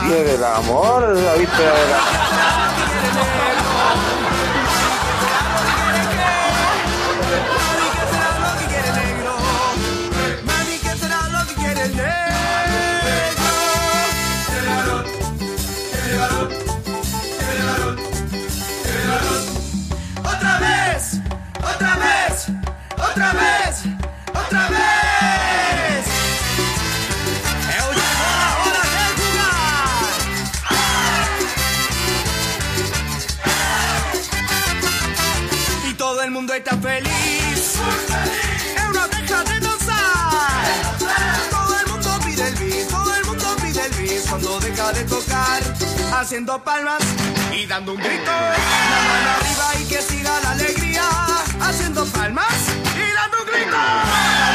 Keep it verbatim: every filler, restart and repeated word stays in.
quiere el amor, la víspera de la... Otra vez, otra vez, otra vez, otra vez. Eu llegó la hora de jugar. Y todo el mundo está feliz. Eu no deja de danzar. Todo el mundo pide el bis, todo el mundo pide el bis cuando deja de tocar, haciendo palmas y dando un grito. La mano arriba y que siga la alegría, haciendo palmas y dando un grito.